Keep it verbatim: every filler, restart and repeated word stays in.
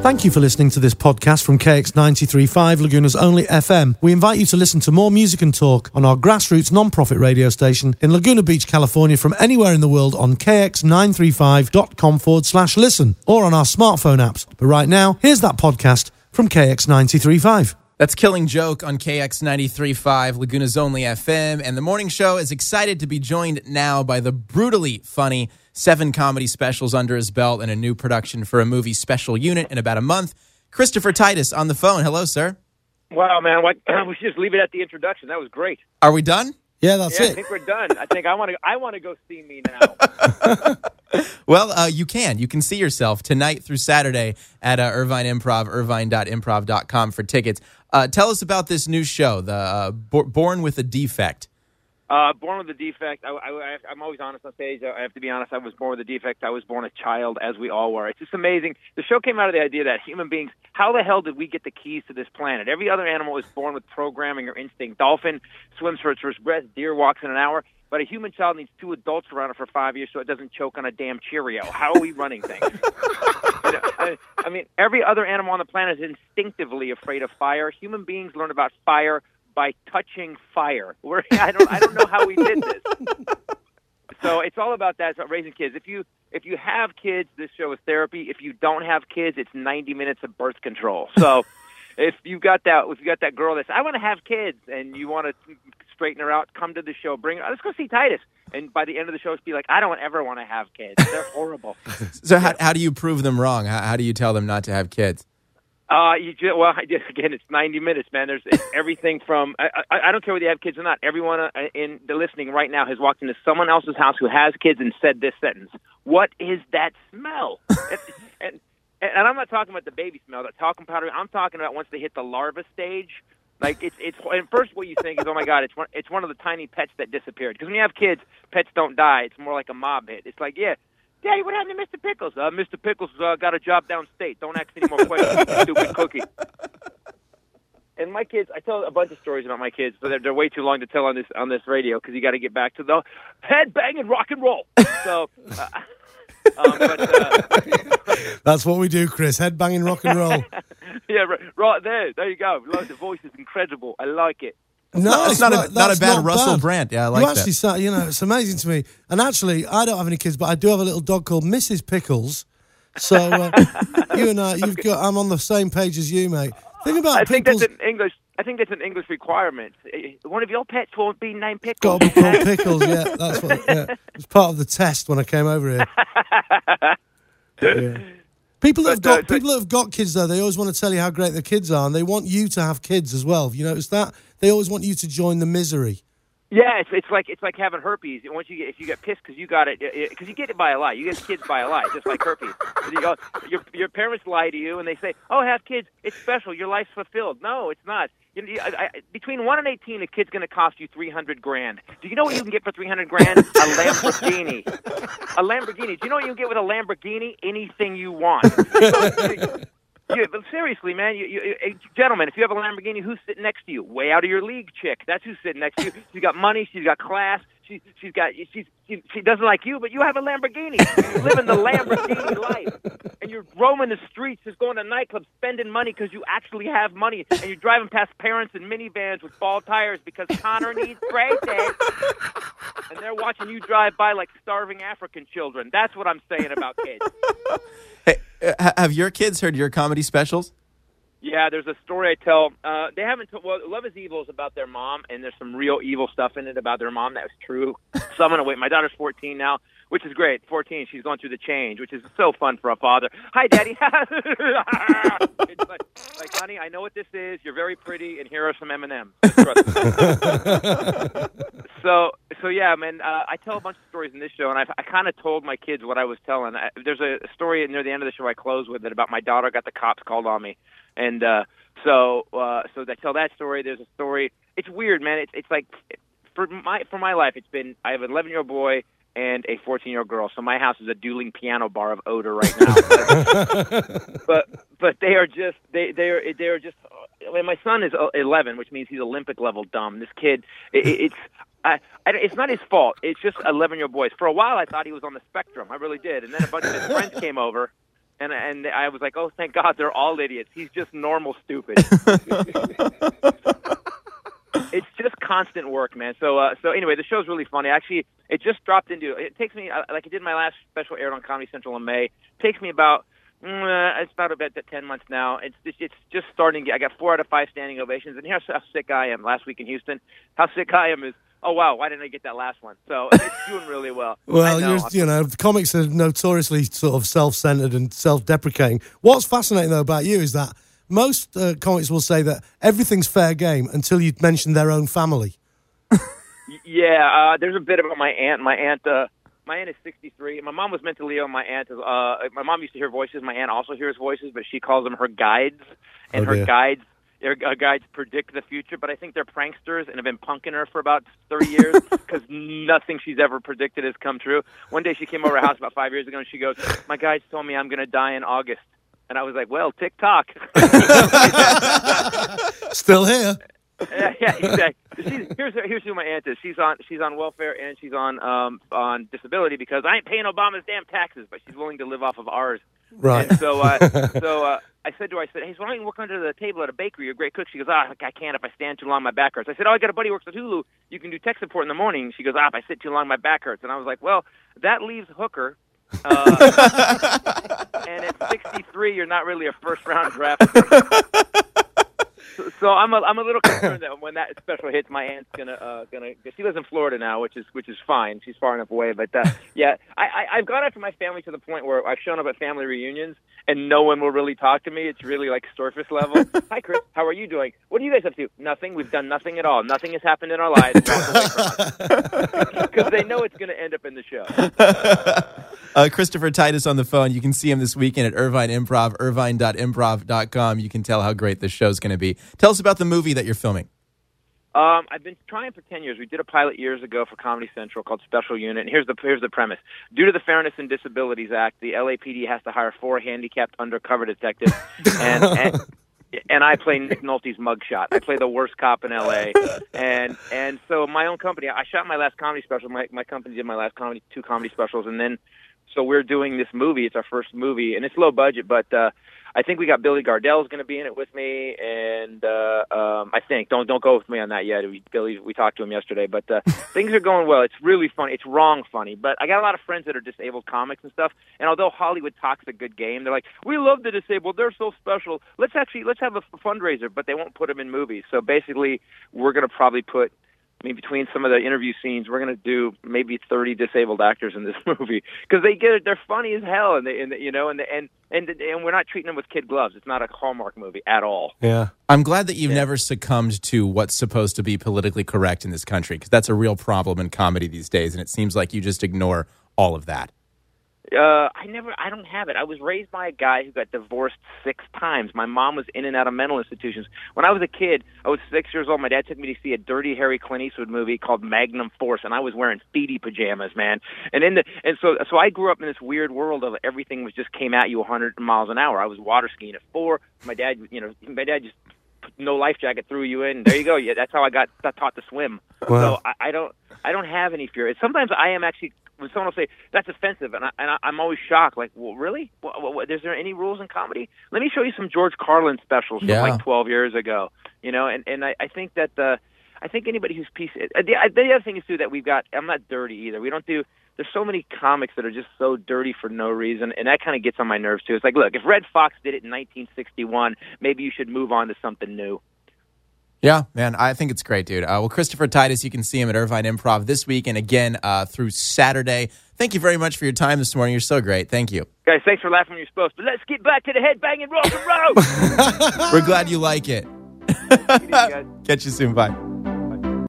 Thank you for listening to this podcast from K X ninety-three point five, Laguna's only F M. We invite you to listen to more music and talk on our grassroots non-profit radio station in Laguna Beach, California, from anywhere in the world on k x nine three five dot com forward slash listen or on our smartphone apps. But right now, here's that podcast from K X ninety-three point five. That's Killing Joke on K X ninety-three point five, Laguna's only F M. And the morning show is excited to be joined now by the brutally funny seven comedy specials under his belt and a new production for a movie special unit in about a month. Christopher Titus on the phone. Hello, sir. Wow, man. What, we should just leave it at the introduction. That was great. Are we done? Yeah, that's yeah, it. I think we're done. I think I want to I want to go see me now. Well, uh, you can. You can see yourself tonight through Saturday at uh, Irvine Improv, irvine dot improv dot com for tickets. Uh, tell us about this new show, the uh, Bo- Born with a Defect. Uh, born with a defect. I, I, I'm always honest on stage. I have to be honest. I was born with a defect. I was born a child, as we all were. It's just amazing. The show came out of the idea that human beings, how the hell did we get the keys to this planet? Every other animal is born with programming or instinct. Dolphin swims for its first breath. Deer walks in an hour. But a human child needs two adults around it for five years so it doesn't choke on a damn Cheerio. How are we running things? you know, I, I mean, every other animal on the planet is instinctively afraid of fire. Human beings learn about fire by touching fire. We're, I don't I don't know how we did this. So it's all about that. It's about raising kids. If you if you have kids, this show is therapy. If you don't have kids, it's ninety minutes of birth control. So if you got that if you got that girl that's I want to have kids and you want to straighten her out, come to the show. Bring her. Let's go see Titus. And by the end of the show, be like, I don't ever want to have kids. They're horrible. So how, how do you prove them wrong? How, how do you tell them not to have kids? Uh, you just, well, I just, again, it's ninety minutes, man. There's it's everything from, I, I, I don't care whether you have kids or not. Everyone uh, in the listening right now has walked into someone else's house who has kids and said this sentence. What is that smell? and, and, and I'm not talking about the baby smell, the talcum powder. I'm talking about once they hit the larva stage. Like, it's, it's, and first what you think is, oh my God, it's one, it's one of the tiny pets that disappeared. Because when you have kids, pets don't die. It's more like a mob hit. It's like, yeah, Daddy, what happened to Mister Pickles? Uh, Mister Pickles uh, got a job downstate. Don't ask any more questions, you stupid cookie. And my kids, I tell a bunch of stories about my kids, but they're, they're way too long to tell on this on this radio because you got to get back to the head bang and rock and roll. So, uh, um, but, uh, That's what we do, Chris. Head banging rock and roll. yeah, right, right there. There you go. Like, the voice is incredible. I like it. No, it's not, not a, not a bad not Russell bad. Brand. Yeah, I like you actually that. Start, you know, it's amazing to me. And actually, I don't have any kids, but I do have a little dog called Missus Pickles. So uh, you and I, you've got. I'm on the same page as you, mate. Think about I think Pickles. that's an English. I think that's an English requirement. One of your pets won't be named Pickles. Got to be called Pickles. Yeah, that's what. Yeah. It was part of the test when I came over here. Yeah. People that have But, got uh, so- people that have got kids though, they always want to tell you how great their kids are, and they want you to have kids as well. Have you noticed that? They always want you to join the misery. Yeah, it's it's like it's like having herpes. Once you get if you get pissed because you got it, because you get it by a lie. You get kids by a lie, just like herpes. You go, your your parents lie to you and they say, "Oh, have kids. It's special. Your life's fulfilled." No, it's not. You, you, I, I, between one and eighteen, a kid's going to cost you three hundred grand. Do you know what you can get for three hundred grand? A Lamborghini. A Lamborghini. Do you know what you can get with a Lamborghini? Anything you want. Yeah, but seriously, man, you, you, you, gentlemen, if you have a Lamborghini, who's sitting next to you? Way out of your league, chick. That's who's sitting next to you. She's got money. She's got class. She, she's got. She's, she, she doesn't like you, but you have a Lamborghini. You're living the Lamborghini life, and you're roaming the streets, just going to nightclubs, spending money because you actually have money, and you're driving past parents in minivans with bald tires because Connor needs braces, and they're watching you drive by like starving African children. That's what I'm saying about kids. Hey, uh, have your kids heard your comedy specials? Yeah, there's a story I tell. Uh, they haven't. T- well, Love is Evil is about their mom, and there's some real evil stuff in it about their mom. That was true. So I'm gonna wait. My daughter's fourteen now, which is great. fourteen, she's going through the change, which is so fun for a father. Hi, Daddy. It's like, like, honey, I know what this is. You're very pretty, and here are some M and M's. So, so yeah, man. Uh, I tell a bunch of stories in this show, and I, I kind of told my kids what I was telling. I, there's a story near the end of the show I close with it about my daughter got the cops called on me. And uh, so, uh, so I tell that story. There's a story. It's weird, man. It's it's like for my for my life, it's been I have an eleven year old boy and a fourteen year old girl. So my house is a dueling piano bar of odor right now. but but they are just they they are they are just. I mean, my son is eleven, which means he's Olympic level dumb. This kid, it, it's. I, I, it's not his fault. It's just eleven year old boys. For a while, I thought he was on the spectrum. I really did. And then a bunch of his friends came over. And and I was like, oh, thank God, they're all idiots. He's just normal stupid. It's just constant work, man. So uh, so anyway, the show's really funny. Actually, it just dropped into. It takes me uh, like it did my last special aired on Comedy Central in May. It takes me about. Mm, it's about about ten months now. It's it's, it's just starting. I got four out of five standing ovations, and here's how sick I am. Last week in Houston, how sick I am is. Oh wow! Why didn't I get that last one? So it's doing really well. Well, know. You're, you know, comics are notoriously sort of self-centered and self-deprecating. What's fascinating though about you is that most uh, comics will say that everything's fair game until you mention their own family. Yeah, uh, there's a bit about my aunt. My aunt. Uh, My aunt is sixty-three. My mom was mentally ill. My aunt is. Uh, my mom used to hear voices. My aunt also hears voices, but she calls them her guides, and oh, her guides, their uh, guides predict the future. But I think they're pranksters and have been punking her for about thirty years because nothing she's ever predicted has come true. One day she came over our house about five years ago, and she goes, "My guides told me I'm going to die in August," and I was like, "Well, tick tock." Still here. yeah, yeah, exactly. She's, here's here's who my aunt is. She's on she's on welfare and she's on um on disability because I ain't paying Obama's damn taxes, but she's willing to live off of ours. Right. And so uh, so uh, I said to her, I said, hey, so why don't you work under the table at a bakery? You're a great cook. She goes, ah, I can't if I stand too long. My back hurts. I said, oh, I got a buddy who works at Hulu. You can do tech support in the morning. She goes, ah, if I sit too long, my back hurts. And I was like, well, that leaves Hooker. Uh, and at sixty-three, you're not really a first round draft pick. So, so I'm a I'm a little concerned that when that special hits, my aunt's gonna uh, gonna. She lives in Florida now, which is which is fine. She's far enough away, but uh, yeah, I, I I've gone after my family to the point where I've shown up at family reunions and no one will really talk to me. It's really like surface level. Hi, Chris. How are you doing? What are you guys up to? Nothing. We've done nothing at all. Nothing has happened in our lives. Because they know it's going to end up in the show. Uh, Christopher Titus on the phone. You can see him this weekend at Irvine Improv, irvine dot improv dot com. You can tell how great this show's going to be. Tell us about the movie that you're filming. Um, I've been trying for ten years. We did a pilot years ago for Comedy Central called Special Unit. And here's the here's the premise. Due to the Fairness and Disabilities Act, the L A P D has to hire four handicapped undercover detectives. And, and and I play Nick Nolte's mugshot. I play the worst cop in L A. And and so my own company, I shot my last comedy special. My my company did my last comedy two comedy specials, and then so we're doing this movie. It's our first movie, and it's low budget, but uh, I think we got Billy Gardell's going to be in it with me, and uh, um, I think don't don't go with me on that yet. We, Billy, we talked to him yesterday, but uh, things are going well. It's really funny. It's wrong funny, but I got a lot of friends that are disabled comics and stuff. And although Hollywood talks a good game, they're like, we love the disabled. They're so special. Let's actually let's have a fundraiser, but they won't put them in movies. So basically, we're going to probably put. I mean, between some of the interview scenes, we're going to do maybe thirty disabled actors in this movie because they get it. They're funny as hell, and they, and they, you know, and they, and and and we're not treating them with kid gloves. It's not a Hallmark movie at all. Yeah, I'm glad that you've yeah. never succumbed to what's supposed to be politically correct in this country because that's a real problem in comedy these days, and it seems like you just ignore all of that. Uh, I never, I don't have it. I was raised by a guy who got divorced six times. My mom was in and out of mental institutions. When I was a kid, I was six years old. My dad took me to see a dirty Harry Clint Eastwood movie called Magnum Force, and I was wearing feety pajamas, man. And in the, and so, so I grew up in this weird world of everything was just came at you a hundred miles an hour. I was water skiing at four. My dad, you know, my dad just put no life jacket threw you in. There you go. Yeah, that's how I got taught to swim. Wow. So I, I don't, I don't have any fear. Sometimes I am actually. When someone will say, that's offensive, and, I, and I, I'm always shocked, like, well, really? What, what, what, is there any rules in comedy? Let me show you some George Carlin specials from yeah. like twelve years ago, you know, and, and I, I think that the, I think anybody who's piece, uh, the, the other thing is, too, that we've got, I'm not dirty either. We don't do, there's so many comics that are just so dirty for no reason, and that kind of gets on my nerves, too. It's like, look, if Red Fox did it in nineteen sixty-one, maybe you should move on to something new. Yeah, man, I think it's great, dude. Uh, well, Christopher Titus, you can see him at Irvine Improv this week and again uh, through Saturday. Thank you very much for your time this morning. You're so great. Thank you. Guys, thanks for laughing when you're supposed to. But let's get back to the headbanging rock and roll. We're glad you like it. Easy, guys. Catch you soon. Bye.